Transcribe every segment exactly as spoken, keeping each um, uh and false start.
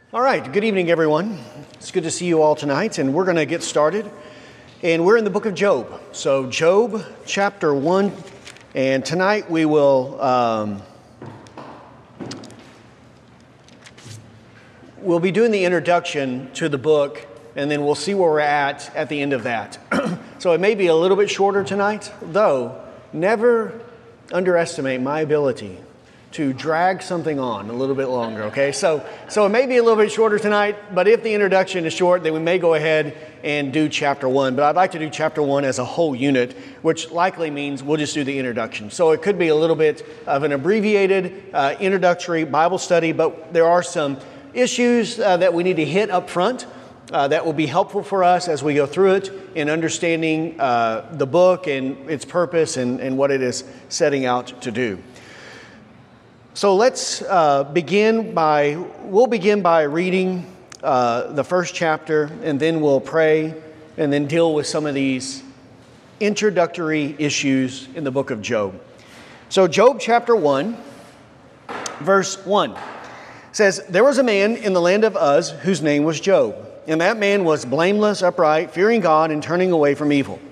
All right, good evening, everyone. It's good to see you all tonight, and we're going to get started. And we're in the book of Job. So Job chapter one, and tonight we will um, we'll be doing the introduction to the book, and then we'll see where we're at at the end of that. So it may be a little bit shorter tonight, though never underestimate my ability to drag something on a little bit longer, okay? So so it may be a little bit shorter tonight, but if the introduction is short, then we may go ahead and do chapter one. But I'd like to do chapter one as a whole unit, which likely means we'll just do the introduction. So it could be a little bit of an abbreviated uh, introductory Bible study, but there are some issues uh, that we need to hit up front uh, that will be helpful for us as we go through it in understanding uh, the book and its purpose and, and what it is setting out to do. So let's uh, begin by, we'll begin by reading uh, the first chapter, and then we'll pray, and then deal with some of these introductory issues in the book of Job. So Job chapter one, verse one says, "There was a man in the land of Uz whose name was Job, and that man was blameless, upright, fearing God, and turning away from evil.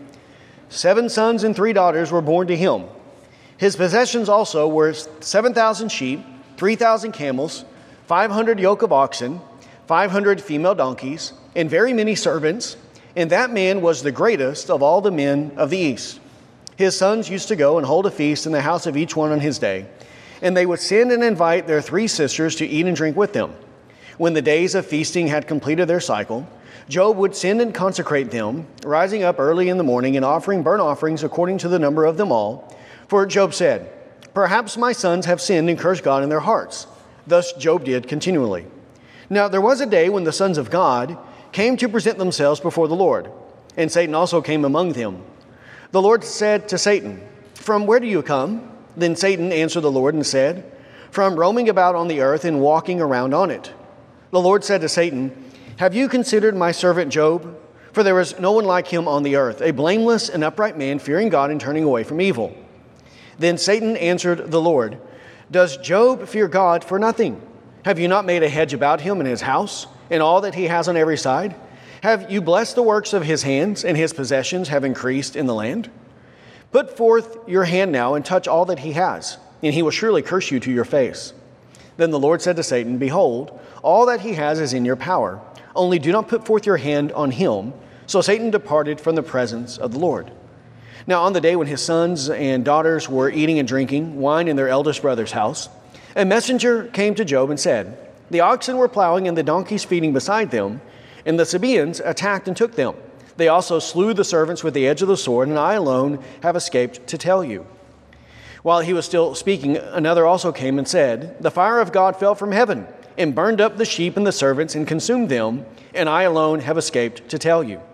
Seven sons and three daughters were born to him. His possessions also were seven thousand sheep, three thousand camels, five hundred yoke of oxen, five hundred female donkeys, and very many servants. And that man was the greatest of all the men of the east. His sons used to go and hold a feast in the house of each one on his day. And they would send and invite their three sisters to eat and drink with them. When the days of feasting had completed their cycle, Job would send and consecrate them, rising up early in the morning and offering burnt offerings according to the number of them all. For Job said, 'Perhaps my sons have sinned and cursed God in their hearts.' Thus Job did continually. Now there was a day when the sons of God came to present themselves before the Lord, and Satan also came among them. The Lord said to Satan, 'From where do you come?' Then Satan answered the Lord and said, 'From roaming about on the earth and walking around on it.' The Lord said to Satan, 'Have you considered my servant Job? For there is no one like him on the earth, a blameless and upright man, fearing God and turning away from evil.' Then Satan answered the Lord, 'Does Job fear God for nothing? Have you not made a hedge about him and his house, and all that he has on every side? Have you blessed the works of his hands, and his possessions have increased in the land? Put forth your hand now and touch all that he has, and he will surely curse you to your face.' Then the Lord said to Satan, 'Behold, all that he has is in your power. Only do not put forth your hand on him.' So Satan departed from the presence of the Lord. Now on the day when his sons and daughters were eating and drinking wine in their eldest brother's house, a messenger came to Job and said, 'The oxen were plowing and the donkeys feeding beside them, and the Sabaeans attacked and took them. They also slew the servants with the edge of the sword, and I alone have escaped to tell you.' While he was still speaking, another also came and said, 'The fire of God fell from heaven and burned up the sheep and the servants and consumed them, and I alone have escaped to tell you.'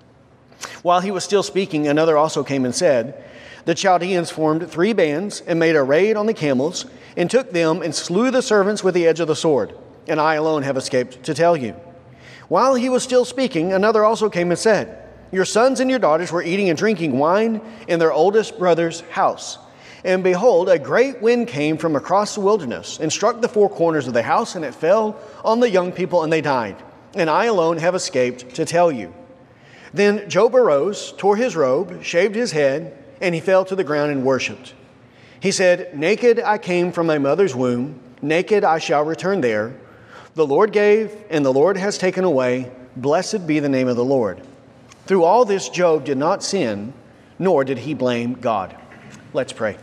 While he was still speaking, another also came and said, 'The Chaldeans formed three bands and made a raid on the camels and took them and slew the servants with the edge of the sword, and I alone have escaped to tell you.' While he was still speaking, another also came and said, 'Your sons and your daughters were eating and drinking wine in their oldest brother's house. And behold, a great wind came from across the wilderness and struck the four corners of the house, and it fell on the young people, and they died. And I alone have escaped to tell you.' Then Job arose, tore his robe, shaved his head, and he fell to the ground and worshipped. He said, 'Naked I came from my mother's womb, naked I shall return there. The Lord gave, and the Lord has taken away. Blessed be the name of the Lord.' Through all this, Job did not sin, nor did he blame God." Let's pray.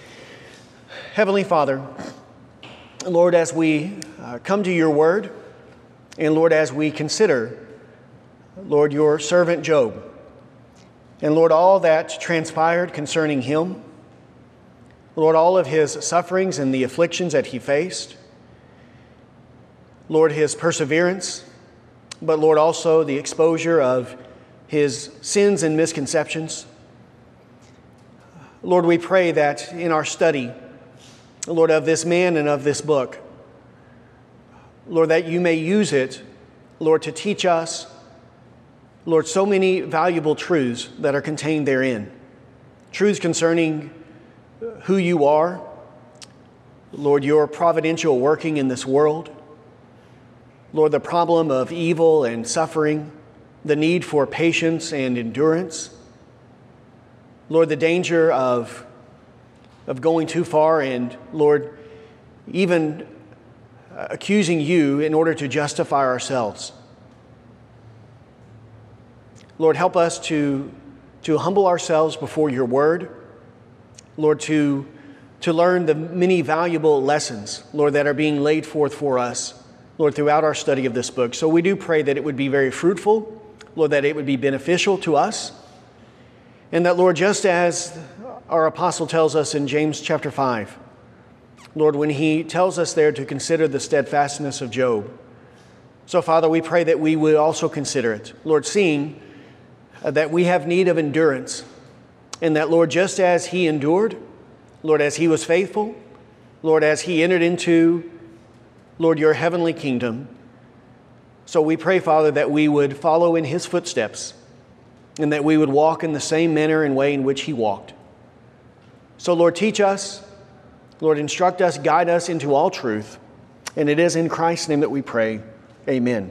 Heavenly Father, Lord, as we uh, come to your word, and Lord, as we consider, Lord, your servant Job, and Lord, all that transpired concerning him, Lord, all of his sufferings and the afflictions that he faced, Lord, his perseverance, but Lord, also the exposure of his sins and misconceptions. Lord, we pray that in our study, Lord, of this man and of this book, Lord, that you may use it, Lord, to teach us, Lord, so many valuable truths that are contained therein. Truths concerning who you are, Lord, your providential working in this world. Lord, the problem of evil and suffering, the need for patience and endurance. Lord, the danger of, of going too far and, Lord, even accusing you in order to justify ourselves. Lord, help us to, to humble ourselves before your word. Lord, to, to learn the many valuable lessons, Lord, that are being laid forth for us, Lord, throughout our study of this book. So we do pray that it would be very fruitful, Lord, that it would be beneficial to us. And that, Lord, just as our apostle tells us in James chapter five, Lord, when he tells us there to consider the steadfastness of Job. So, Father, we pray that we would also consider it. Lord, seeing that we have need of endurance, and that, Lord, just as he endured, Lord, as he was faithful, Lord, as he entered into, Lord, your heavenly kingdom, so we pray, Father, that we would follow in his footsteps and that we would walk in the same manner and way in which he walked. So, Lord, teach us, Lord, instruct us, guide us into all truth, and it is in Christ's name that we pray. Amen.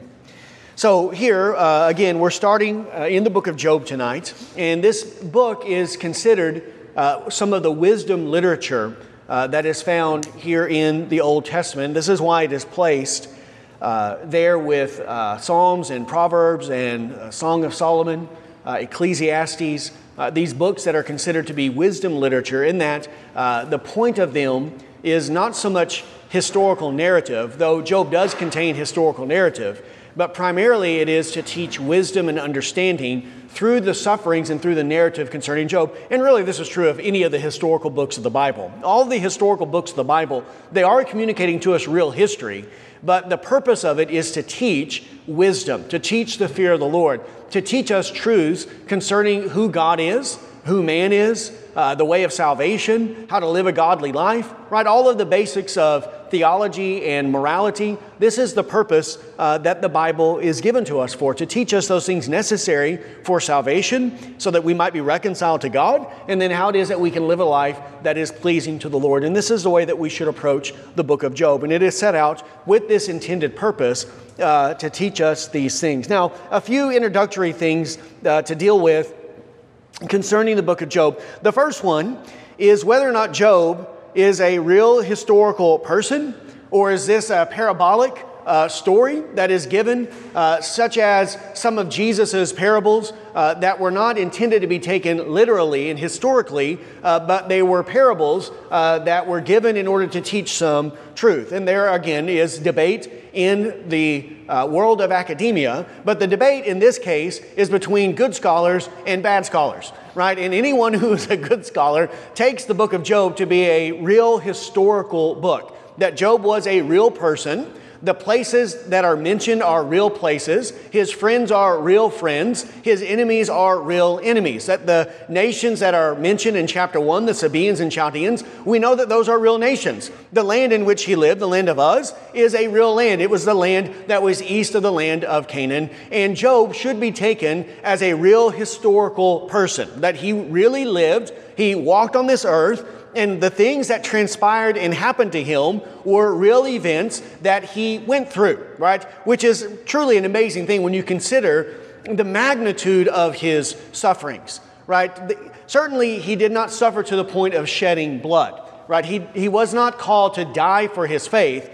So here, uh, again, we're starting uh, in the book of Job tonight, and this book is considered uh, some of the wisdom literature uh, that is found here in the Old Testament. This is why it is placed uh, there with uh, Psalms and Proverbs and uh, Song of Solomon, uh, Ecclesiastes, uh, these books that are considered to be wisdom literature, in that uh, the point of them is not so much historical narrative, though Job does contain historical narrative, but primarily it is to teach wisdom and understanding through the sufferings and through the narrative concerning Job. And really this is true of any of the historical books of the Bible. All of the historical books of the Bible, they are communicating to us real history, but the purpose of it is to teach wisdom, to teach the fear of the Lord, to teach us truths concerning who God is, who man is, uh, the way of salvation, how to live a godly life, right? All of the basics of theology and morality. This is the purpose uh, that the Bible is given to us for, to teach us those things necessary for salvation so that we might be reconciled to God, and then how it is that we can live a life that is pleasing to the Lord. And this is the way that we should approach the book of Job. And it is set out with this intended purpose uh, to teach us these things. Now, a few introductory things uh, to deal with concerning the book of Job. The first one is whether or not Job is a real historical person, or is this a parabolic uh, story that is given, uh, such as some of Jesus's parables uh, that were not intended to be taken literally and historically, uh, but they were parables uh, that were given in order to teach some truth. And there again is debate in the uh, world of academia, but the debate in this case is between good scholars and bad scholars, right? And anyone who is a good scholar takes the book of Job to be a real historical book, that Job was a real person. The places that are mentioned are real places. His friends are real friends. His enemies are real enemies. That the nations that are mentioned in chapter one, the Sabaeans and Chaldeans, we know that those are real nations. The land in which he lived, the land of Uz, is a real land. It was the land that was east of the land of Canaan. And Job should be taken as a real historical person, that he really lived. He walked on this earth, and the things that transpired and happened to him were real events that he went through, right? Which is truly an amazing thing when you consider the magnitude of his sufferings, right? Certainly, he did not suffer to the point of shedding blood, right? He, he was not called to die for his faith,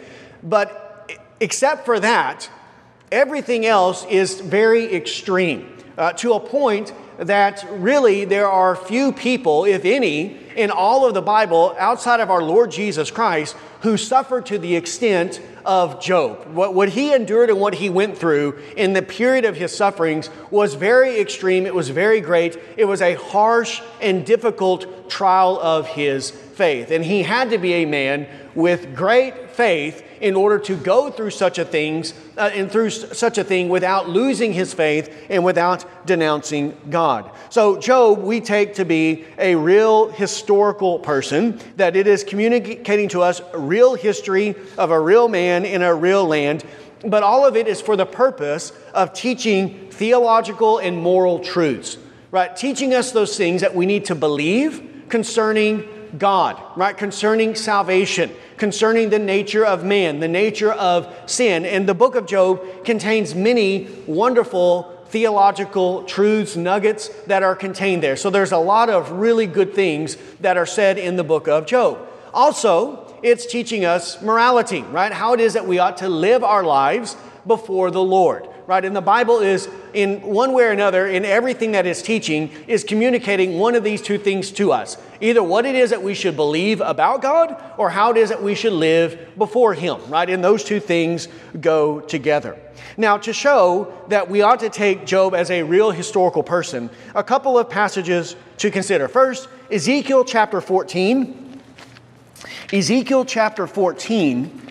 but except for that, everything else is very extreme, uh, to a point that really there are few people, if any, in all of the Bible outside of our Lord Jesus Christ who suffered to the extent of Job. What, what he endured and what he went through in the period of his sufferings was very extreme. It was very great. It was a harsh and difficult trial of his faith. And he had to be a man with great faith in order to go through such a things uh, and through such a thing without losing his faith and without denouncing God. So Job we take to be a real historical person, that it is communicating to us a real history of a real man in a real land, but all of it is for the purpose of teaching theological and moral truths, right? Teaching us those things that we need to believe concerning God, right? Concerning salvation, concerning the nature of man, the nature of sin. And the book of Job contains many wonderful theological truths, nuggets that are contained there. So there's a lot of really good things that are said in the book of Job. Also, it's teaching us morality, right? How it is that we ought to live our lives before the Lord, right? And the Bible is, in one way or another, in everything that it's teaching, is communicating one of these two things to us. Either what it is that we should believe about God, or how it is that we should live before Him, right? And those two things go together. Now, to show that we ought to take Job as a real historical person, a couple of passages to consider. First, Ezekiel chapter fourteen. Ezekiel chapter fourteen.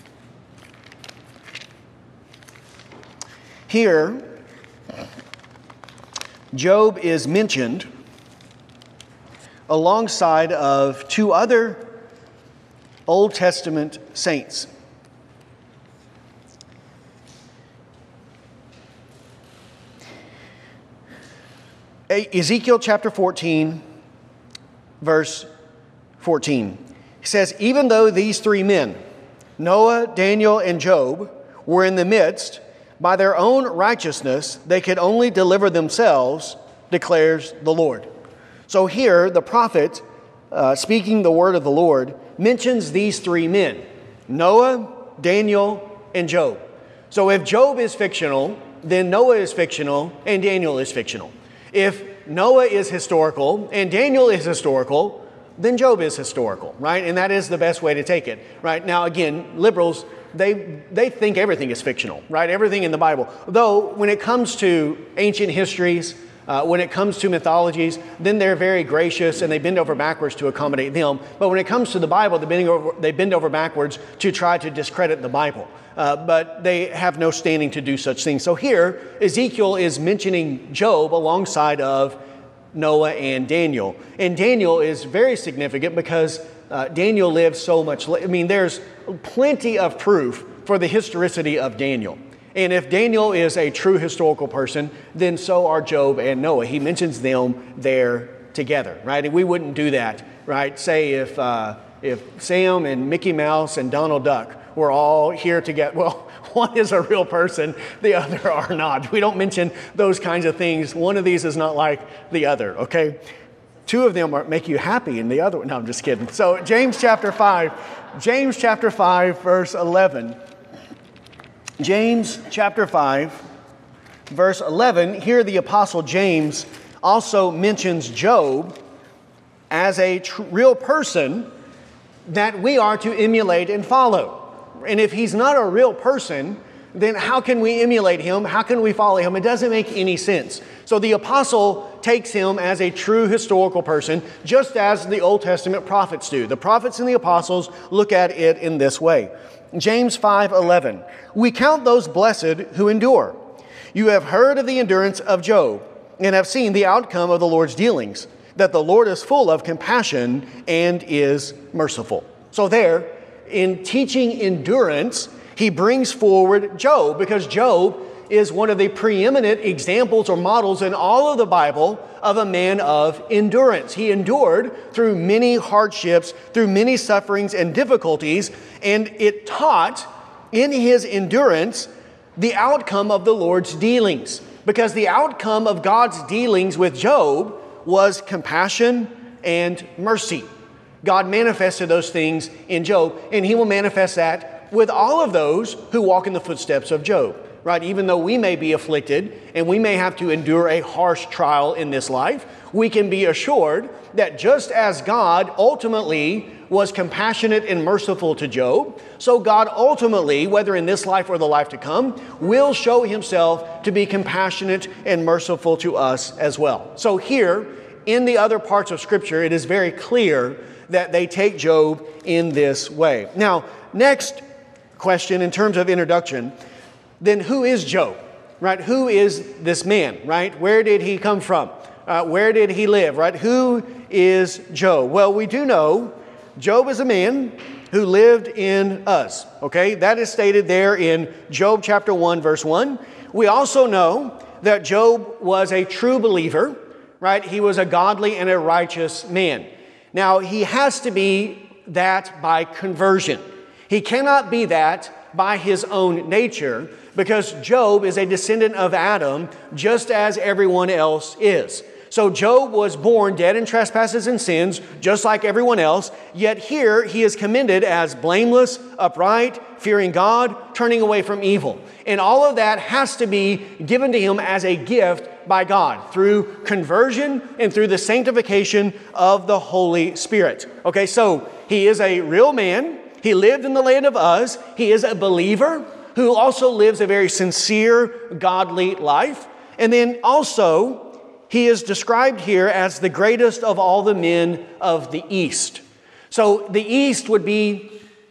Here, Job is mentioned alongside of two other Old Testament saints. Ezekiel chapter fourteen, verse fourteen. He says, even though these three men, Noah, Daniel, and Job, were in the midst, by their own righteousness, they could only deliver themselves, declares the Lord. So here, the prophet, uh, speaking the word of the Lord, mentions these three men, Noah, Daniel, and Job. So if Job is fictional, then Noah is fictional, and Daniel is fictional. If Noah is historical, and Daniel is historical, then Job is historical, right? And that is the best way to take it, right? Now, again, liberals, They they think everything is fictional, right? Everything in the Bible. Though when it comes to ancient histories, uh, when it comes to mythologies, then they're very gracious and they bend over backwards to accommodate them. But when it comes to the Bible, they bend over, they bend over backwards to try to discredit the Bible. Uh, but they have no standing to do such things. So here, Ezekiel is mentioning Job alongside of Noah and Daniel. And Daniel is very significant because uh, Daniel lived so much. I mean, there's plenty of proof for the historicity of Daniel. And if Daniel is a true historical person, then so are Job and Noah. He mentions them there together, right? And we wouldn't do that, right? Say if uh, if Sam and Mickey Mouse and Donald Duck were all here together. Well, one is a real person, the other are not. We don't mention those kinds of things. One of these is not like the other, okay? Two of them are, make you happy, and the other one, no, I'm just kidding. So James chapter five, James chapter five, verse eleven. James chapter five, verse eleven. Here the Apostle James also mentions Job as a tr- real person that we are to emulate and follow. And if he's not a real person, then how can we emulate him? How can we follow him? It doesn't make any sense. So the apostle takes him as a true historical person, just as the Old Testament prophets do. The prophets and the apostles look at it in this way. James five eleven. We count those blessed who endure. You have heard of the endurance of Job and have seen the outcome of the Lord's dealings, that the Lord is full of compassion and is merciful. So there, in teaching endurance, he brings forward Job, because Job is one of the preeminent examples or models in all of the Bible of a man of endurance. He endured through many hardships, through many sufferings and difficulties, and it taught in his endurance the outcome of the Lord's dealings. Because the outcome of God's dealings with Job was compassion and mercy. God manifested those things in Job, and he will manifest that with all of those who walk in the footsteps of Job, right? Even though we may be afflicted and we may have to endure a harsh trial in this life, we can be assured that just as God ultimately was compassionate and merciful to Job, so God ultimately, whether in this life or the life to come, will show himself to be compassionate and merciful to us as well. So here, in the other parts of Scripture, it is very clear that they take Job in this way. Now, next question in terms of introduction, then who is Job, right? Who is this man, right? Where did he come from? Uh, where did he live, right? Who is Job? Well, we do know Job is a man who lived in Uz, okay? That is stated there in Job chapter one, verse one. We also know that Job was a true believer, right? He was a godly and a righteous man. Now, he has to be that by conversion. He cannot be that by his own nature, because Job is a descendant of Adam, just as everyone else is. So Job was born dead in trespasses and sins, just like everyone else, yet here he is commended as blameless, upright, fearing God, turning away from evil. And all of that has to be given to him as a gift by God through conversion and through the sanctification of the Holy Spirit. Okay, so he is a real man. He lived in the land of Uz. He is a believer who also lives a very sincere, godly life. And then also, he is described here as the greatest of all the men of the East. So the East would be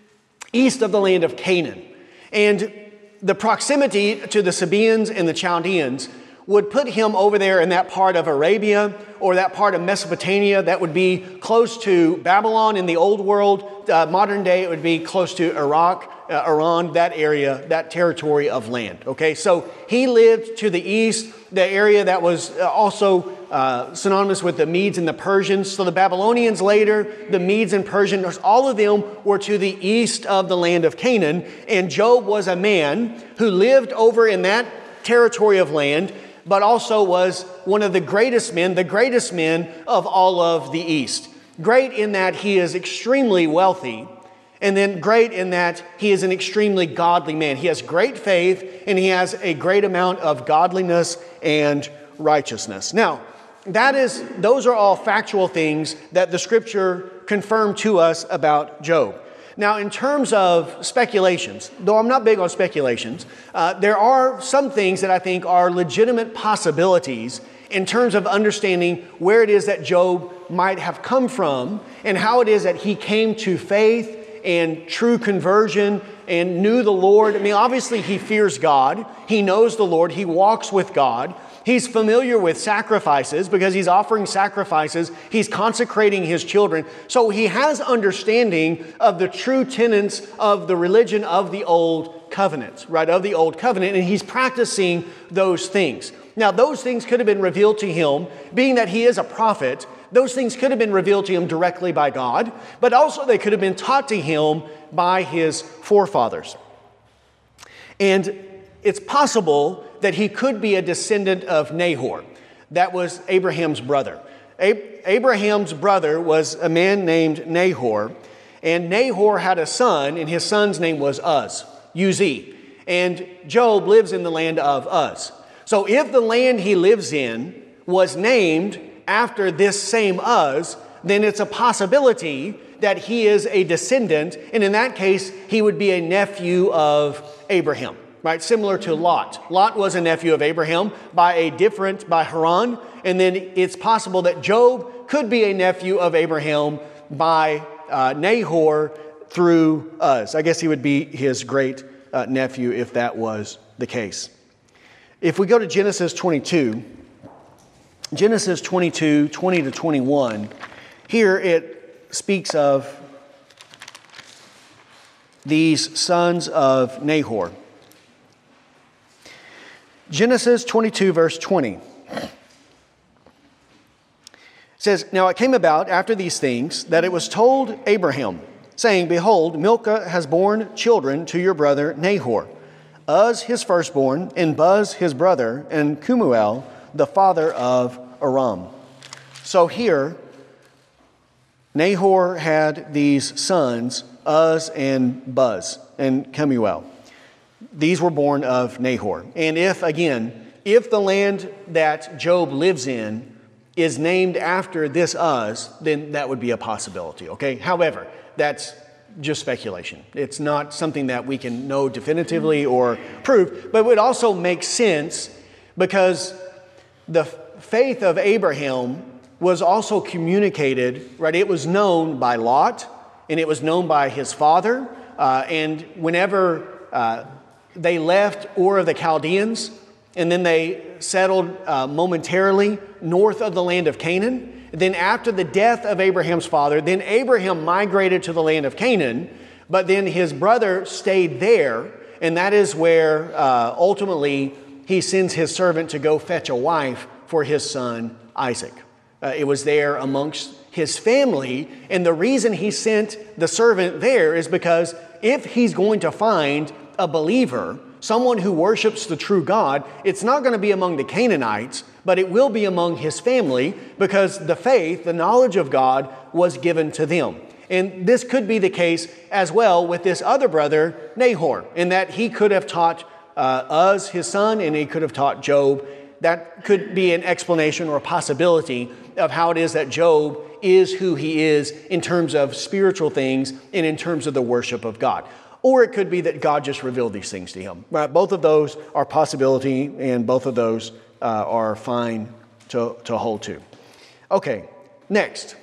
east of the land of Canaan. And the proximity to the Sabaeans and the Chaldeans would put him over there in that part of Arabia or that part of Mesopotamia that would be close to Babylon in the old world. Uh, modern day, it would be close to Iraq, uh, Iran, that area, that territory of land. Okay, so he lived to the east, the area that was also uh, synonymous with the Medes and the Persians. So the Babylonians later, the Medes and Persians, all of them were to the east of the land of Canaan. And Job was a man who lived over in that territory of land, but also was one of the greatest men, the greatest men of all of the East. Great in that he is extremely wealthy, and then great in that he is an extremely godly man. He has great faith, and he has a great amount of godliness and righteousness. Now, that is, those are all factual things that the Scripture confirm to us about Job. Now, in terms of speculations, though I'm not big on speculations, uh, there are some things that I think are legitimate possibilities in terms of understanding where it is that Job might have come from and how it is that he came to faith and true conversion and knew the Lord. I mean, obviously he fears God. He knows the Lord. He walks with God. He's familiar with sacrifices because he's offering sacrifices. He's consecrating his children. So he has understanding of the true tenets of the religion of the old covenant, right? Of the old covenant. And he's practicing those things. Now, those things could have been revealed to him, being that he is a prophet. Those things could have been revealed to him directly by God, but also they could have been taught to him by his forefathers. And it's possible that he could be a descendant of Nahor. That was Abraham's brother. Ab- Abraham's brother was a man named Nahor, and Nahor had a son, and his son's name was Uz, U Z. And Job lives in the land of Uz. So if the land he lives in was named after this same Uz, then it's a possibility that he is a descendant, and in that case, he would be a nephew of Abraham. Right, similar to Lot. Lot was a nephew of Abraham by a different, by Haran. And then it's possible that Job could be a nephew of Abraham by uh, Nahor through Uz. I guess he would be his great uh, nephew if that was the case. If we go to Genesis twenty-two, Genesis twenty-two, twenty to twenty-one, here it speaks of these sons of Nahor. Genesis twenty-two, verse twenty. It says, "Now it came about after these things that it was told Abraham, saying, Behold, Milcah has borne children to your brother Nahor, Uz his firstborn, and Buz his brother, and Kemuel the father of Aram." So here, Nahor had these sons, Uz and Buz, and Kemuel. These were born of Nahor. And if, again, if the land that Job lives in is named after this Uz, then that would be a possibility, okay? However, that's just speculation. It's not something that we can know definitively or prove, but it would also make sense because the faith of Abraham was also communicated, right? It was known by Lot, and it was known by his father, uh, and whenever uh, they left Ur of the Chaldeans, and then they settled uh, momentarily north of the land of Canaan. Then after the death of Abraham's father, then Abraham migrated to the land of Canaan, but then his brother stayed there, and that is where uh, ultimately he sends his servant to go fetch a wife for his son Isaac. Uh, it was there amongst his family. And the reason he sent the servant there is because if he's going to find a believer, someone who worships the true God, it's not going to be among the Canaanites, but it will be among his family, because the faith, the knowledge of God, was given to them. And this could be the case as well with this other brother, Nahor, in that he could have taught uh, Uz, his son, and he could have taught Job. That could be an explanation or a possibility of how it is that Job is who he is in terms of spiritual things and in terms of the worship of God. Or it could be that God just revealed these things to him. Right? Both of those are possibility, and both of those uh, are fine to, to hold to. Okay, next.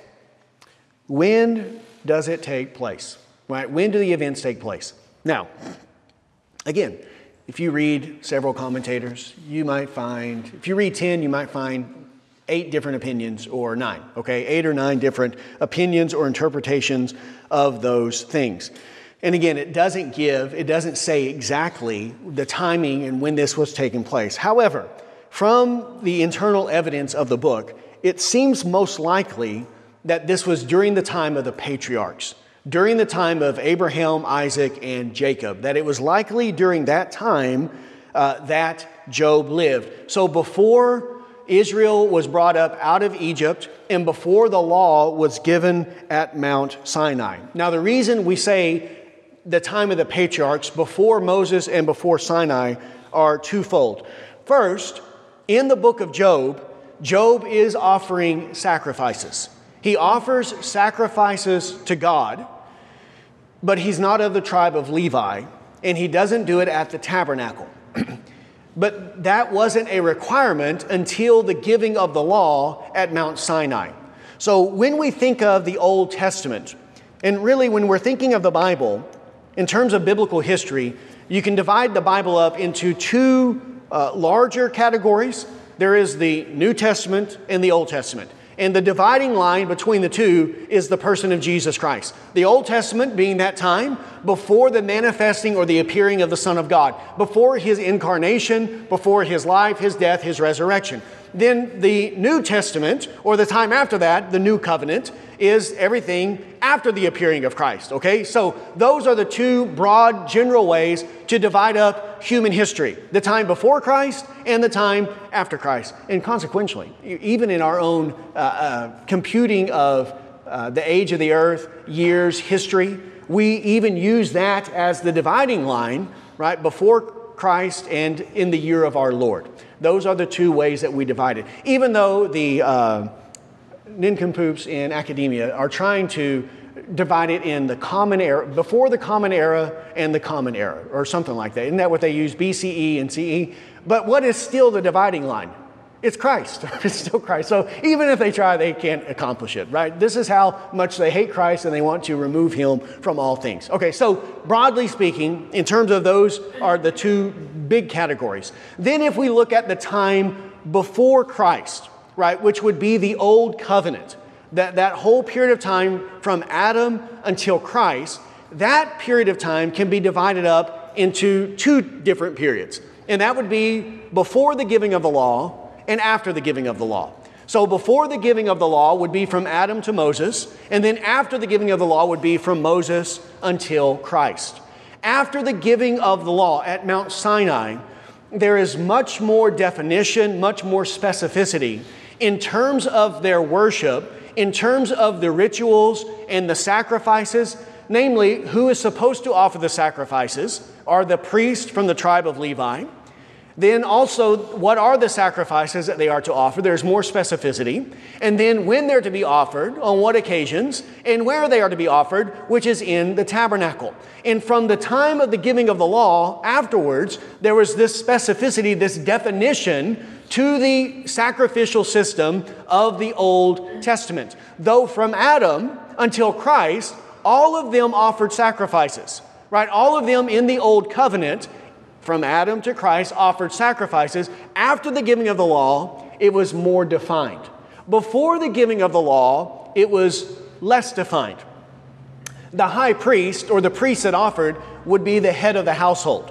When does it take place? Right? When do the events take place? Now, again, if you read several commentators, you might find, if you read ten, you might find eight different opinions, or nine, okay? Eight or nine different opinions or interpretations of those things. And again, it doesn't give, it doesn't say exactly the timing and when this was taking place. However, from the internal evidence of the book, it seems most likely that this was during the time of the patriarchs, during the time of Abraham, Isaac, and Jacob, that it was likely during that time uh, that Job lived. So before Israel was brought up out of Egypt and before the law was given at Mount Sinai. Now, the reason we say the time of the patriarchs, before Moses and before Sinai, are twofold. First, in the book of Job, Job is offering sacrifices. He offers sacrifices to God, but he's not of the tribe of Levi, and he doesn't do it at the tabernacle. But that wasn't a requirement until the giving of the law at Mount Sinai. So when we think of the Old Testament, and really when we're thinking of the Bible, in terms of biblical history, you can divide the Bible up into two uh, larger categories. There is the New Testament and the Old Testament. And the dividing line between the two is the person of Jesus Christ. The Old Testament being that time before the manifesting or the appearing of the Son of God, before his incarnation, before his life, his death, his resurrection. Then the New Testament, or the time after that, the New Covenant, is everything after the appearing of Christ, okay? So those are the two broad general ways to divide up human history. The time before Christ and the time after Christ. And consequently, even in our own uh, uh, computing of uh, the age of the earth, years, history, we even use that as the dividing line, right, before Christ and in the year of our Lord. Those are the two ways that we divide it. Even though the uh, nincompoops in academia are trying to divide it in the common era, before the common era and the common era, or something like that. Isn't that what they use, B C E and C E? But what is still the dividing line? It's Christ. It's still Christ. So even if they try, they can't accomplish it, right? This is how much they hate Christ and they want to remove him from all things. Okay, so broadly speaking, in terms of those are the two big categories. Then if we look at the time before Christ, right, which would be the Old Covenant, that, that whole period of time from Adam until Christ, that period of time can be divided up into two different periods. And that would be before the giving of the law and after the giving of the law. So before the giving of the law would be from Adam to Moses, and then after the giving of the law would be from Moses until Christ. After the giving of the law at Mount Sinai, there is much more definition, much more specificity in terms of their worship, in terms of the rituals and the sacrifices. Namely, who is supposed to offer the sacrifices are the priests from the tribe of Levi. Then also, what are the sacrifices that they are to offer? There's more specificity. And then when they're to be offered, on what occasions, and where they are to be offered, which is in the tabernacle. And from the time of the giving of the law afterwards, there was this specificity, this definition to the sacrificial system of the Old Testament. Though from Adam until Christ, all of them offered sacrifices, right? All of them in the Old Covenant, from Adam to Christ, offered sacrifices. After the giving of the law, it was more defined. Before the giving of the law, it was less defined. The high priest, or the priest that offered, would be the head of the household,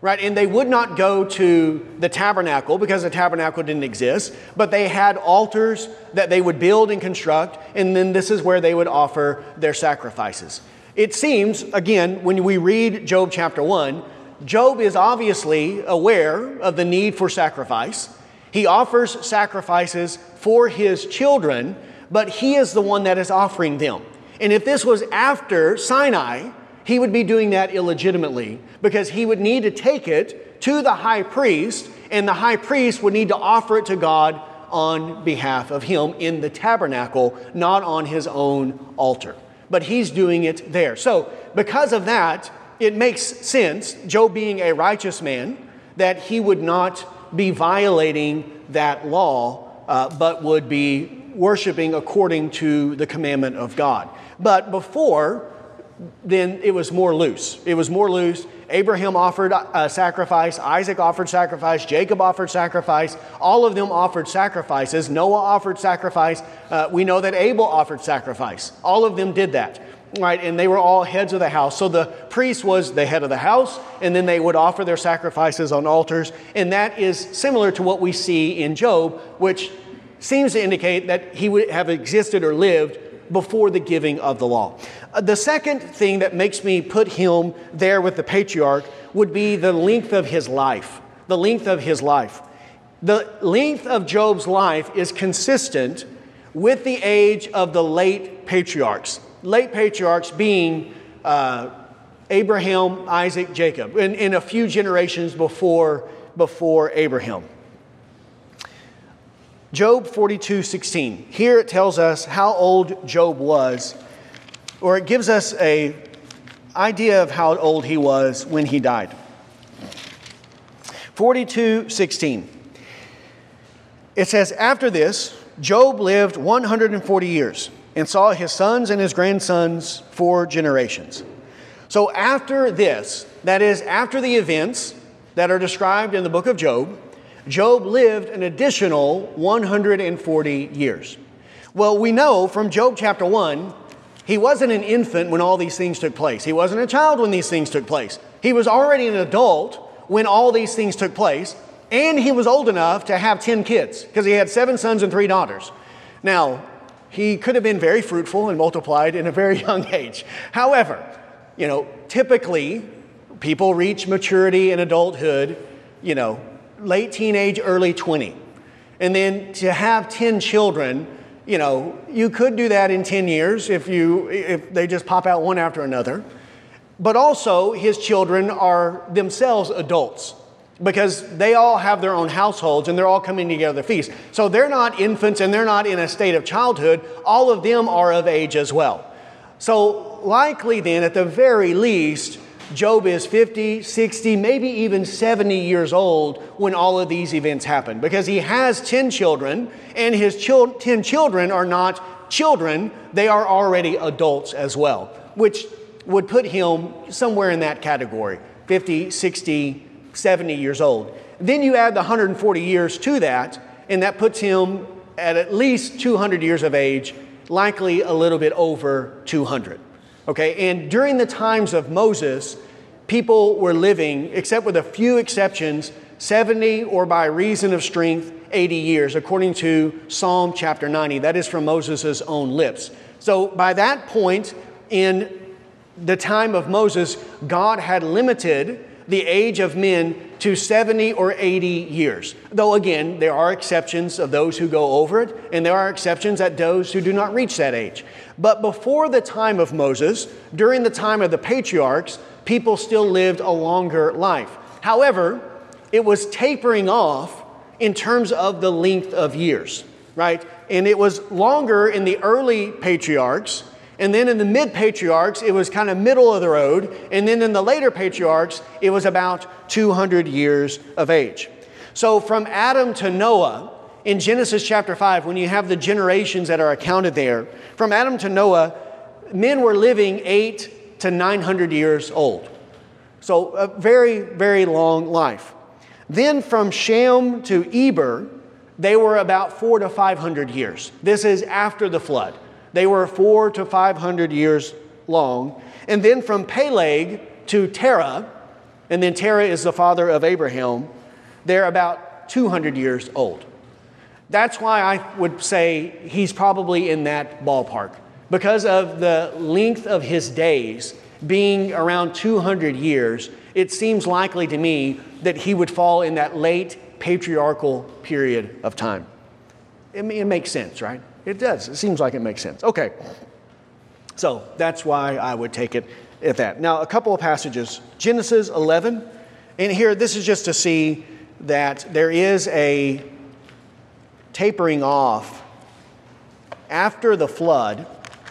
right? And they would not go to the tabernacle because the tabernacle didn't exist, but they had altars that they would build and construct, and then this is where they would offer their sacrifices. It seems, again, when we read Job chapter one, Job is obviously aware of the need for sacrifice. He offers sacrifices for his children, but he is the one that is offering them. And if this was after Sinai, he would be doing that illegitimately because he would need to take it to the high priest, and the high priest would need to offer it to God on behalf of him in the tabernacle, not on his own altar. But he's doing it there. So because of that, it makes sense, Job being a righteous man, that he would not be violating that law, uh, but would be worshiping according to the commandment of God. But before, then it was more loose. It was more loose. Abraham offered a sacrifice. Isaac offered sacrifice. Jacob offered sacrifice. All of them offered sacrifices. Noah offered sacrifice. Uh, we know that Abel offered sacrifice. All of them did that, right? And they were all heads of the house. So the priest was the head of the house, and then they would offer their sacrifices on altars. And that is similar to what we see in Job, which seems to indicate that he would have existed or lived before the giving of the law. Uh, the second thing that makes me put him there with the patriarch would be the length of his life. The length of his life. The length of Job's life is consistent with the age of the late patriarchs. Late patriarchs being uh, Abraham, Isaac, Jacob, in, in a few generations before, before Abraham. Job forty-two sixteen. Here it tells us how old Job was, or it gives us an idea of how old he was when he died. forty-two sixteen. It says, after this, Job lived one hundred forty years and saw his sons and his grandsons four generations. So after this, that is, after the events that are described in the book of Job, Job lived an additional one hundred forty years. Well, we know from Job chapter one, he wasn't an infant when all these things took place. He wasn't a child when these things took place. He was already an adult when all these things took place, and he was old enough to have ten kids because he had seven sons and three daughters. Now, he could have been very fruitful and multiplied in a very young age. However, you know, typically people reach maturity and adulthood, you know, late teenage, early twenty. And then to have ten children, you know, you could do that in ten years if you if they just pop out one after another. But also his children are themselves adults because they all have their own households and they're all coming together to feast. So they're not infants and they're not in a state of childhood. All of them are of age as well. So likely then, at the very least, Job is fifty, sixty, maybe even seventy years old when all of these events happen because he has ten children, and his chil- ten children are not children, they are already adults as well, which would put him somewhere in that category, fifty, sixty, seventy years old. Then you add the one hundred forty years to that, and that puts him at at least two hundred years of age, likely a little bit over two hundred. Okay, and during the times of Moses, people were living, except with a few exceptions, seventy or by reason of strength, eighty years, according to Psalm chapter ninety. That is from Moses' own lips. So by that point in the time of Moses, God had limited the age of men to seventy or eighty years. Though again, there are exceptions of those who go over it, and there are exceptions at those who do not reach that age. But before the time of Moses, during the time of the patriarchs, people still lived a longer life. However, it was tapering off in terms of the length of years, right? And it was longer in the early patriarchs, and then in the mid-patriarchs, it was kind of middle of the road. And then in the later patriarchs, it was about two hundred years of age. So from Adam to Noah, in Genesis chapter five, when you have the generations that are accounted there, from Adam to Noah, men were living eight to nine hundred years old. So a very, very long life. Then from Shem to Eber, they were about four to five hundred years. This is after the flood. They were four to five hundred years long. And then from Peleg to Terah, and then Terah is the father of Abraham, they're about two hundred years old. That's why I would say he's probably in that ballpark, because of the length of his days being around two hundred years. It seems likely to me that he would fall in that late patriarchal period of time. It, it makes sense, right? It does. It seems like it makes sense. Okay. So that's why I would take it at that. Now, a couple of passages. Genesis eleven. And here, this is just to see that there is a tapering off after the flood,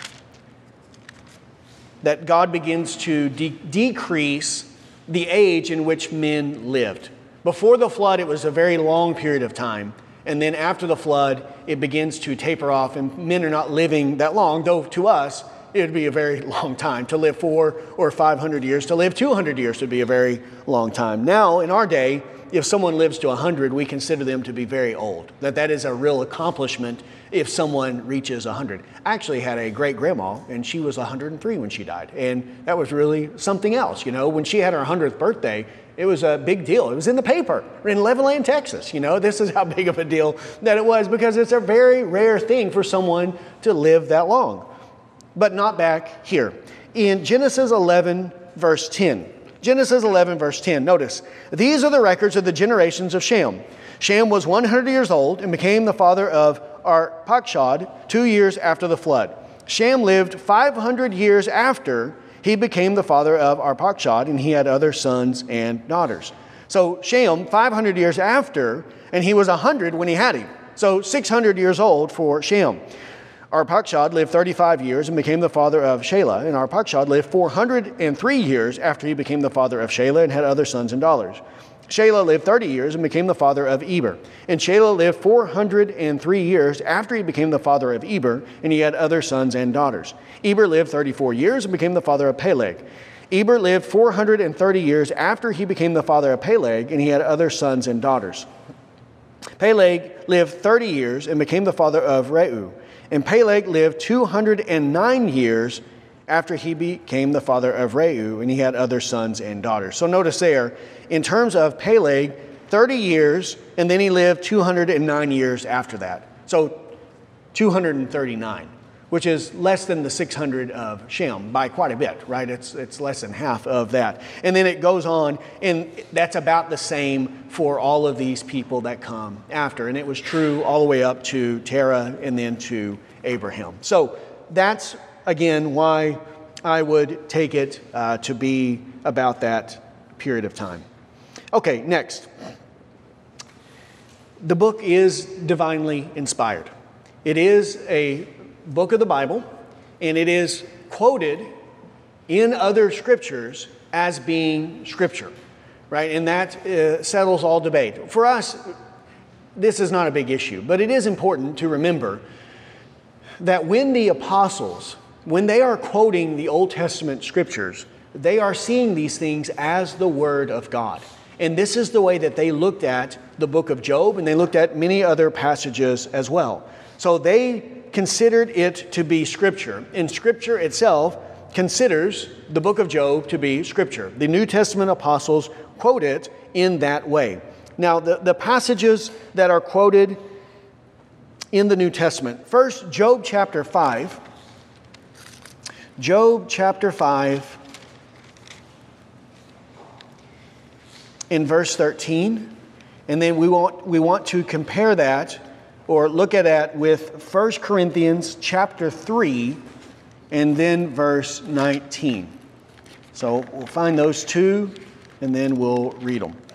that God begins to de- decrease the age in which men lived. Before the flood, it was a very long period of time. And then after the flood, it begins to taper off, and men are not living that long, though to us, it would be a very long time. To live four or five hundred years, to live two hundred years would be a very long time. Now, in our day, if someone lives to one hundred, we consider them to be very old. That that is a real accomplishment if someone reaches one hundred. I actually had a great-grandma, and she was one hundred three when she died. And that was really something else. You know, when she had her one hundredth birthday, it was a big deal. It was in the paper in Levelland, Texas. You know, this is how big of a deal that it was, because it's a very rare thing for someone to live that long. But not back here. In Genesis eleven, verse ten. Genesis eleven, verse ten. Notice, these are the records of the generations of Shem. Shem was one hundred years old and became the father of Arpachshad two years after the flood. Shem lived five hundred years after he became the father of Arpachshad, and he had other sons and daughters. So Shem, five hundred years after, and he was one hundred when he had him. So six hundred years old for Shem. Arpachshad lived thirty-five years and became the father of Shelah, and Arpachshad lived four hundred three years after he became the father of Shelah and had other sons and daughters. Shelah lived thirty years and became the father of Eber. And Shelah lived four hundred three years after he became the father of Eber, and he had other sons and daughters. Eber lived thirty-four years and became the father of Peleg. Eber lived four hundred thirty years after he became the father of Peleg, and he had other sons and daughters. Peleg lived thirty years and became the father of Reu. And Peleg lived two hundred nine years after he became the father of Reu, and he had other sons and daughters. So notice there, in terms of Peleg, thirty years, and then he lived two hundred nine years after that. So two hundred thirty-nine, which is less than the six hundred of Shem by quite a bit, right? It's, it's less than half of that. And then it goes on, and that's about the same for all of these people that come after. And it was true all the way up to Terah and then to Abraham. So that's, again, why I would take it uh, to be about that period of time. Okay, next. The book is divinely inspired. It is a book of the Bible, and it is quoted in other scriptures as being scripture, right? And that uh, settles all debate. For us, this is not a big issue, but it is important to remember that when the apostles, when they are quoting the Old Testament scriptures, they are seeing these things as the Word of God. And this is the way that they looked at the book of Job, and they looked at many other passages as well. So they considered it to be Scripture. And Scripture itself considers the book of Job to be Scripture. The New Testament apostles quote it in that way. Now, the, the passages that are quoted in the New Testament. First, Job chapter five. Job chapter five, in verse thirteen. And then we want, we want to compare that or look at that with First Corinthians chapter three and then verse nineteen. So we'll find those two and then we'll read them.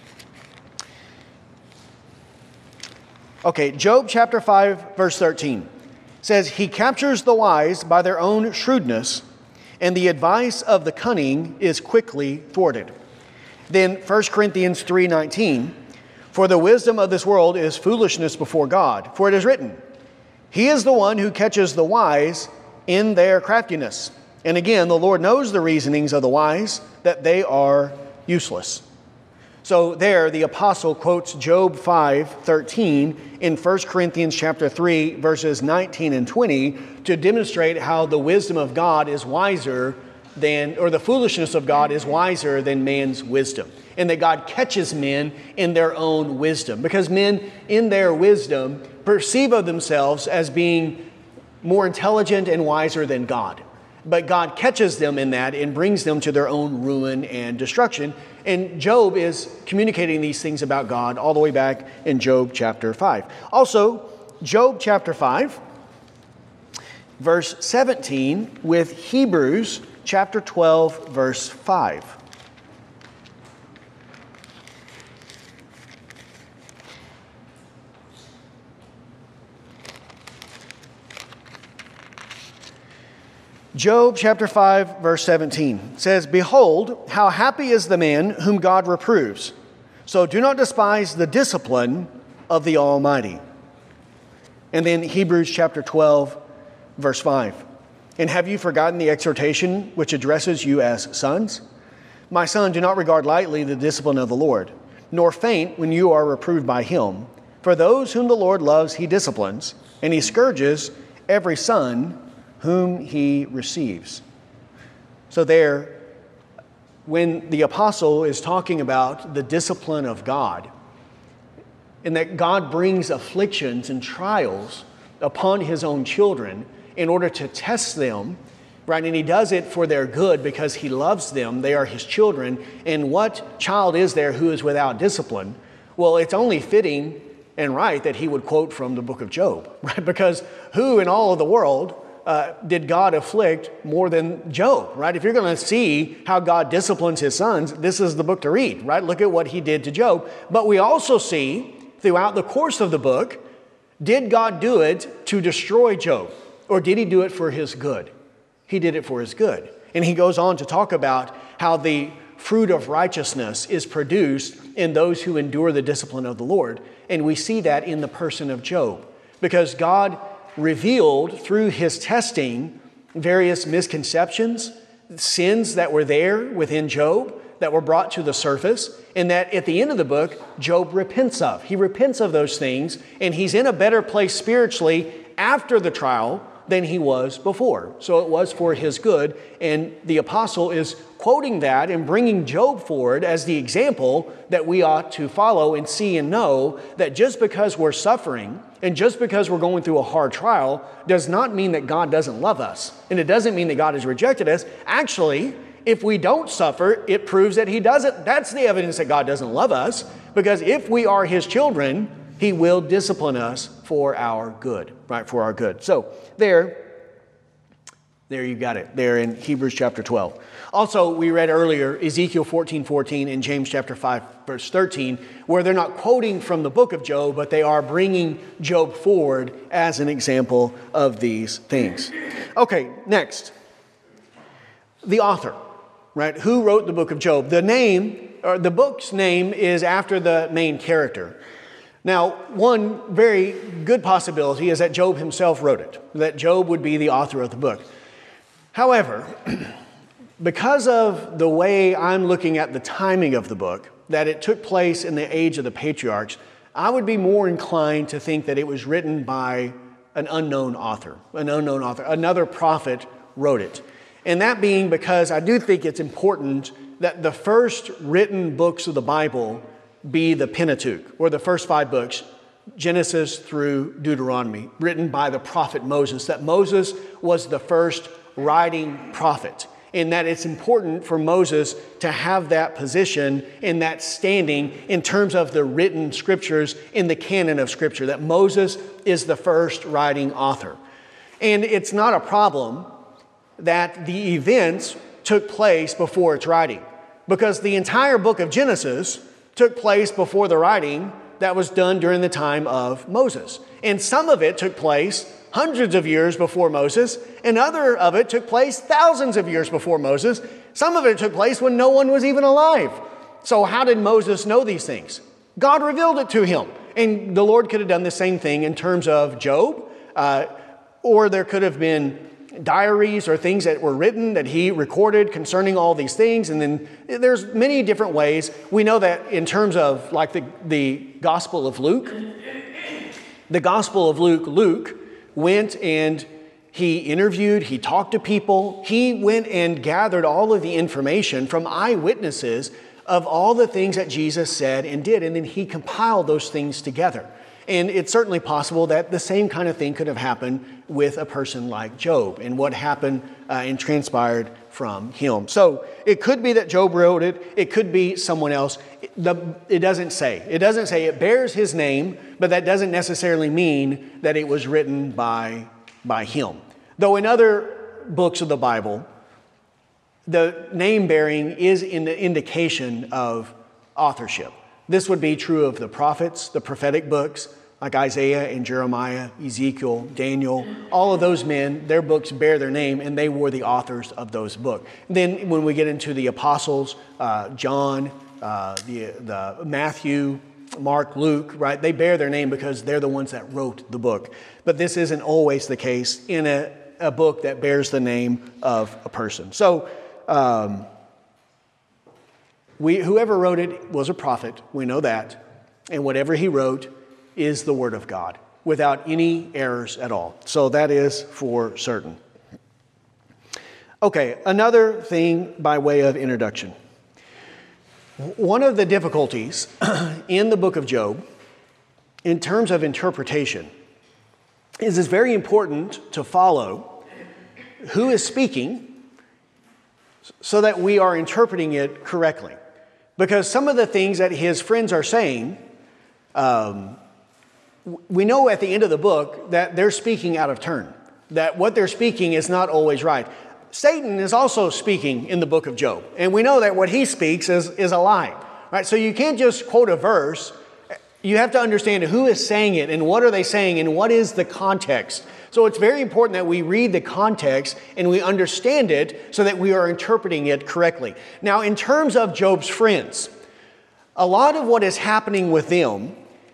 Okay, Job chapter five, verse thirteen says, "He captures the wise by their own shrewdness, and the advice of the cunning is quickly thwarted." Then First Corinthians three nineteen, "For the wisdom of this world is foolishness before God. For it is written, He is the one who catches the wise in their craftiness. And again, the Lord knows the reasonings of the wise, that they are useless." So there, the apostle quotes Job five thirteen in First Corinthians chapter three, verses nineteen and twenty, to demonstrate how the wisdom of God is wiser than, or the foolishness of God is wiser than man's wisdom. And that God catches men in their own wisdom. Because men, in their wisdom, perceive of themselves as being more intelligent and wiser than God. But God catches them in that and brings them to their own ruin and destruction. And Job is communicating these things about God all the way back in Job chapter five. Also, Job chapter five, verse seventeen, with Hebrews chapter twelve, verse five. Job chapter five, verse seventeen says, "Behold, how happy is the man whom God reproves. So do not despise the discipline of the Almighty." And then Hebrews chapter twelve, verse five. "And have you forgotten the exhortation which addresses you as sons? My son, do not regard lightly the discipline of the Lord, nor faint when you are reproved by him. For those whom the Lord loves, he disciplines, and he scourges every son whom he receives." So there, when the apostle is talking about the discipline of God, and that God brings afflictions and trials upon his own children in order to test them, right? And he does it for their good because he loves them. They are his children. And what child is there who is without discipline? Well, it's only fitting and right that he would quote from the book of Job, right? Because who in all of the world Uh, did God afflict more than Job, right? If you're going to see how God disciplines his sons, this is the book to read, right? Look at what he did to Job. But we also see throughout the course of the book, did God do it to destroy Job? Or did he do it for his good? He did it for his good. And he goes on to talk about how the fruit of righteousness is produced in those who endure the discipline of the Lord. And we see that in the person of Job. Because God revealed through his testing various misconceptions, sins that were there within Job that were brought to the surface, and that at the end of the book, Job repents of. He repents of those things, and he's in a better place spiritually after the trial than he was before. So it was for his good, and the apostle is quoting that and bringing Job forward as the example that we ought to follow and see and know that just because we're suffering and just because we're going through a hard trial does not mean that God doesn't love us. And it doesn't mean that God has rejected us. Actually, if we don't suffer, it proves that he doesn't. That's the evidence that God doesn't love us, because if we are his children, he will discipline us for our good, right? For our good. So there, there you got it. There in Hebrews chapter twelve. Also, we read earlier Ezekiel fourteen fourteen and James chapter five verse thirteen, where they're not quoting from the book of Job, but they are bringing Job forward as an example of these things. Okay, next, the author, right? Who wrote the book of Job? The name, or the book's name, is after the main character. Now, one very good possibility is that Job himself wrote it, that Job would be the author of the book. However, because of the way I'm looking at the timing of the book, that it took place in the age of the patriarchs, I would be more inclined to think that it was written by an unknown author, an unknown author, another prophet wrote it. And that being because I do think it's important that the first written books of the Bible be the Pentateuch, or the first five books, Genesis through Deuteronomy, written by the prophet Moses, that Moses was the first writing prophet, and that it's important for Moses to have that position and that standing in terms of the written scriptures in the canon of Scripture, that Moses is the first writing author. And it's not a problem that the events took place before its writing, because the entire book of Genesis took place before the writing that was done during the time of Moses. And some of it took place hundreds of years before Moses, and other of it took place thousands of years before Moses. Some of it took place when no one was even alive. So how did Moses know these things? God revealed it to him. And the Lord could have done the same thing in terms of Job, uh, or there could have been diaries or things that were written that he recorded concerning all these things. And then there's many different ways. We know that in terms of like the, the Gospel of Luke, the Gospel of Luke, Luke went and He interviewed, he talked to people, he went and gathered all of the information from eyewitnesses of all the things that Jesus said and did, and then he compiled those things together. And it's certainly possible that the same kind of thing could have happened with a person like Job and what happened uh, and transpired from him. So it could be that Job wrote it. It could be someone else. It, the, it doesn't say. It doesn't say. It bears his name, but that doesn't necessarily mean that it was written by, by him. Though in other books of the Bible, the name bearing is an indication of authorship. This would be true of the prophets, the prophetic books, like Isaiah and Jeremiah, Ezekiel, Daniel. All of those men, their books bear their name, and they were the authors of those books. Then when we get into the apostles, uh, John, uh, the, the Matthew, Mark, Luke, right? They bear their name because they're the ones that wrote the book. But this isn't always the case in a, a book that bears the name of a person. So, um, We, whoever wrote it was a prophet, we know that, and whatever he wrote is the Word of God, without any errors at all. So that is for certain. Okay, another thing by way of introduction. One of the difficulties in the book of Job, in terms of interpretation, is it's very important to follow who is speaking so that we are interpreting it correctly. Because some of the things that his friends are saying, um, we know at the end of the book that they're speaking out of turn, that what they're speaking is not always right. Satan is also speaking in the book of Job, and we know that what he speaks is, is a lie, right? So you can't just quote a verse. You have to understand who is saying it and what are they saying and what is the context. So it's very important that we read the context and we understand it so that we are interpreting it correctly. Now, in terms of Job's friends, a lot of what is happening with them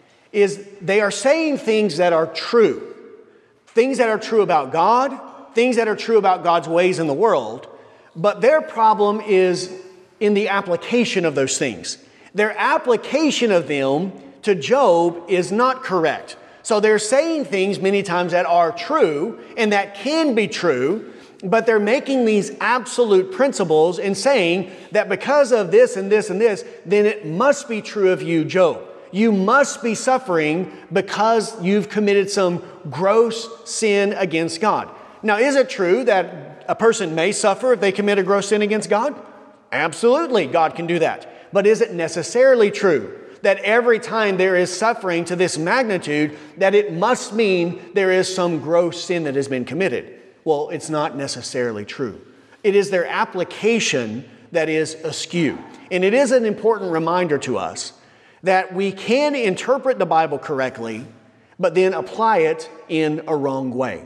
is they are saying things that are true. Things that are true about God, things that are true about God's ways in the world. But their problem is in the application of those things. Their application of them to Job is not correct. So they're saying things many times that are true and that can be true, but they're making these absolute principles and saying that because of this and this and this, then it must be true of you, Job. You must be suffering because you've committed some gross sin against God. Now, is it true that a person may suffer if they commit a gross sin against God? Absolutely, God can do that. But is it necessarily true that every time there is suffering to this magnitude, that it must mean there is some gross sin that has been committed? Well, it's not necessarily true. It is their application that is askew. And it is an important reminder to us that we can interpret the Bible correctly, but then apply it in a wrong way.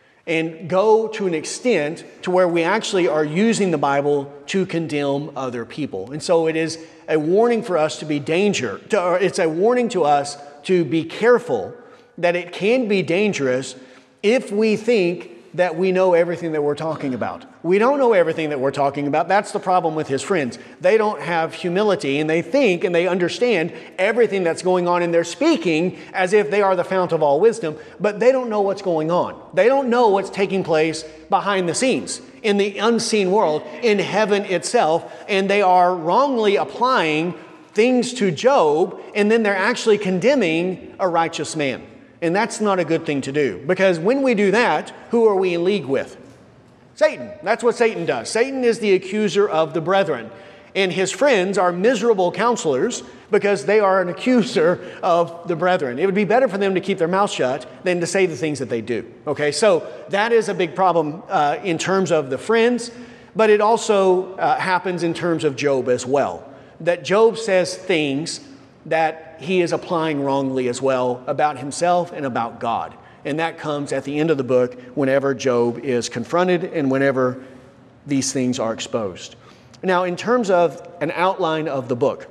And go to an extent to where we actually are using the Bible to condemn other people. And so it is a warning for us to be danger. To, or it's a warning to us to be careful that it can be dangerous if we think that we know everything that we're talking about. We don't know everything that we're talking about. That's the problem with his friends. They don't have humility, and they think and they understand everything that's going on, and they're speaking as if they are the fount of all wisdom, but they don't know what's going on. They don't know what's taking place behind the scenes, in the unseen world, in heaven itself, and they are wrongly applying things to Job, and then they're actually condemning a righteous man. And that's not a good thing to do, because when we do that, who are we in league with? Satan. That's what Satan does. Satan is the accuser of the brethren, and his friends are miserable counselors because they are an accuser of the brethren. It would be better for them to keep their mouth shut than to say the things that they do. Okay, so that is a big problem uh, in terms of the friends, but it also uh, happens in terms of Job as well. That Job says things that he is applying wrongly as well about himself and about God. And that comes at the end of the book whenever Job is confronted and whenever these things are exposed. Now, in terms of an outline of the book,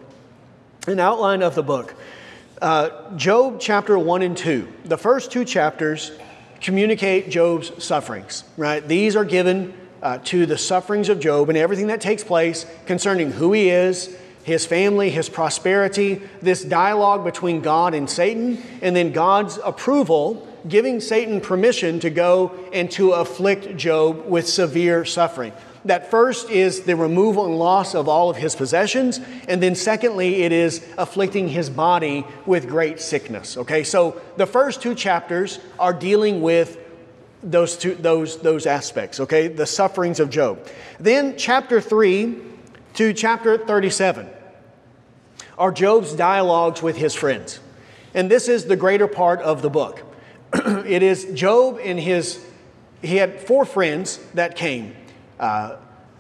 an outline of the book, uh, Job chapter one and two, the first two chapters communicate Job's sufferings, right? These are given uh, to the sufferings of Job and everything that takes place concerning who he is, his family, his prosperity, this dialogue between God and Satan, and then God's approval giving Satan permission to go and to afflict Job with severe suffering. That first is the removal and loss of all of his possessions, and then secondly, it is afflicting his body with great sickness. Okay, so the first two chapters are dealing with those two, those, those aspects, okay, the sufferings of Job. Then chapter three to chapter thirty-seven are Job's dialogues with his friends. And this is the greater part of the book. It is Job and his, he had four friends that came. Uh,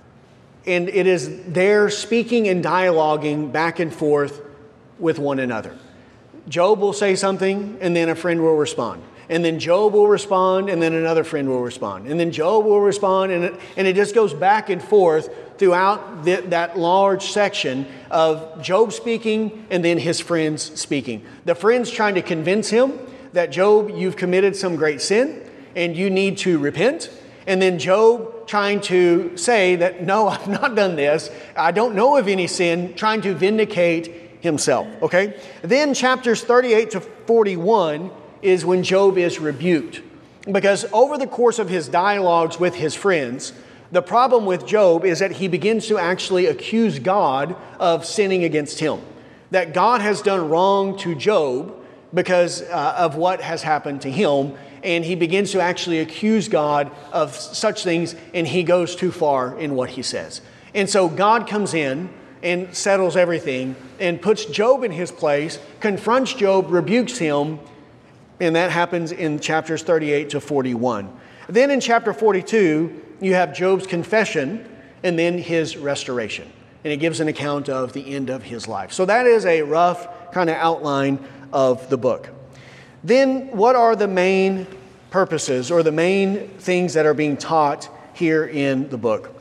and it is their speaking and dialoguing back and forth with one another. Job will say something, and then a friend will respond. And then Job will respond, and then another friend will respond. And then Job will respond, and it, and it just goes back and forth throughout the, that large section of Job speaking and then his friends speaking. The friends trying to convince him that, Job, you've committed some great sin, and you need to repent. And then Job trying to say that, no, I've not done this. I don't know of any sin, trying to vindicate himself, okay? Then chapters thirty-eight to forty-one is when Job is rebuked. Because over the course of his dialogues with his friends, the problem with Job is that he begins to actually accuse God of sinning against him. That God has done wrong to Job because uh, of what has happened to him. And he begins to actually accuse God of such things, and he goes too far in what he says. And so God comes in and settles everything and puts Job in his place, confronts Job, rebukes him, and that happens in chapters thirty-eight to forty-one. Then in chapter forty-two, you have Job's confession and then his restoration. And it gives an account of the end of his life. So that is a rough kind of outline of the book. Then what are the main purposes or the main things that are being taught here in the book?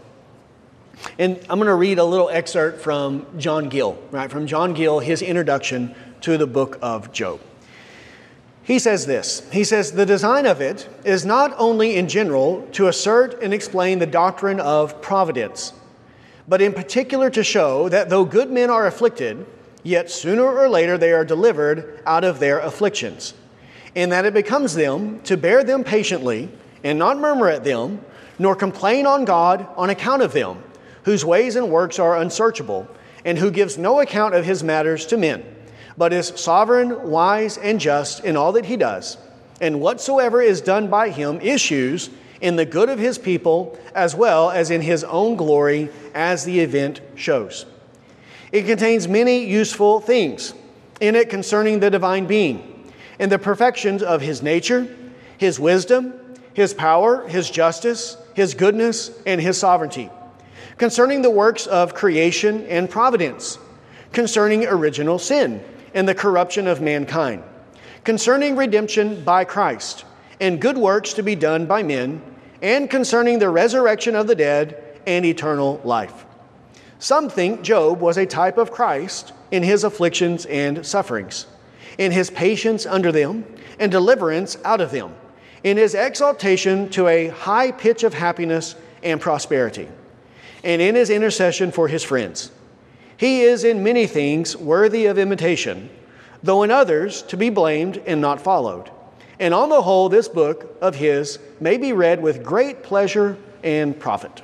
And I'm going to read a little excerpt from John Gill, right? From John Gill, his introduction to the book of Job. He says this, he says, the design of it is not only in general to assert and explain the doctrine of providence, but in particular to show that though good men are afflicted, yet sooner or later they are delivered out of their afflictions, and that it becomes them to bear them patiently and not murmur at them, nor complain on God on account of them, whose ways and works are unsearchable, and who gives no account of his matters to men, but is sovereign, wise, and just in all that he does, and whatsoever is done by him issues in the good of his people as well as in his own glory, as the event shows. It contains many useful things in it concerning the divine being, and the perfections of his nature, his wisdom, his power, his justice, his goodness, and his sovereignty, concerning the works of creation and providence, concerning original sin and the corruption of mankind, concerning redemption by Christ, and good works to be done by men, and concerning the resurrection of the dead and eternal life. Some think Job was a type of Christ in his afflictions and sufferings, in his patience under them and deliverance out of them, in his exaltation to a high pitch of happiness and prosperity, and in his intercession for his friends. He is in many things worthy of imitation, though in others to be blamed and not followed. And on the whole, this book of his may be read with great pleasure and profit.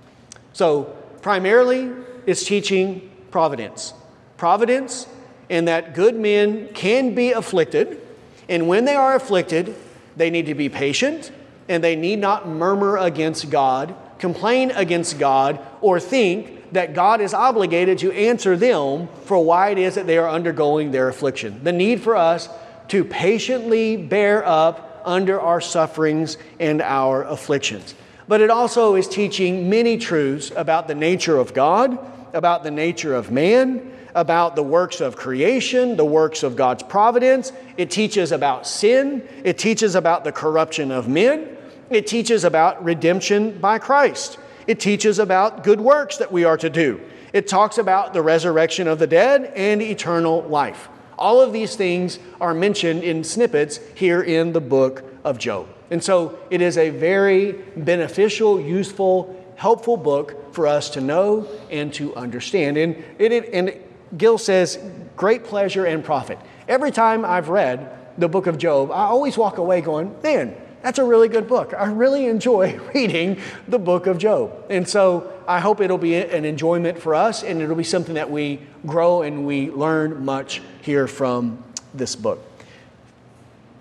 So primarily, it's teaching providence. Providence in that good men can be afflicted, and when they are afflicted, they need to be patient, and they need not murmur against God, complain against God, or think that God is obligated to answer them for why it is that they are undergoing their affliction. The need for us to patiently bear up under our sufferings and our afflictions. But it also is teaching many truths about the nature of God, about the nature of man, about the works of creation, the works of God's providence. It teaches about sin. It teaches about the corruption of men. It teaches about redemption by Christ. It teaches about good works that we are to do. It talks about the resurrection of the dead and eternal life. All of these things are mentioned in snippets here in the book of Job. And so it is a very beneficial, useful, helpful book for us to know and to understand. And, it, and Gill says, great pleasure and profit. Every time I've read the book of Job, I always walk away going, man, that's a really good book. I really enjoy reading the book of Job. And so I hope it'll be an enjoyment for us, and it'll be something that we grow and we learn much here from this book.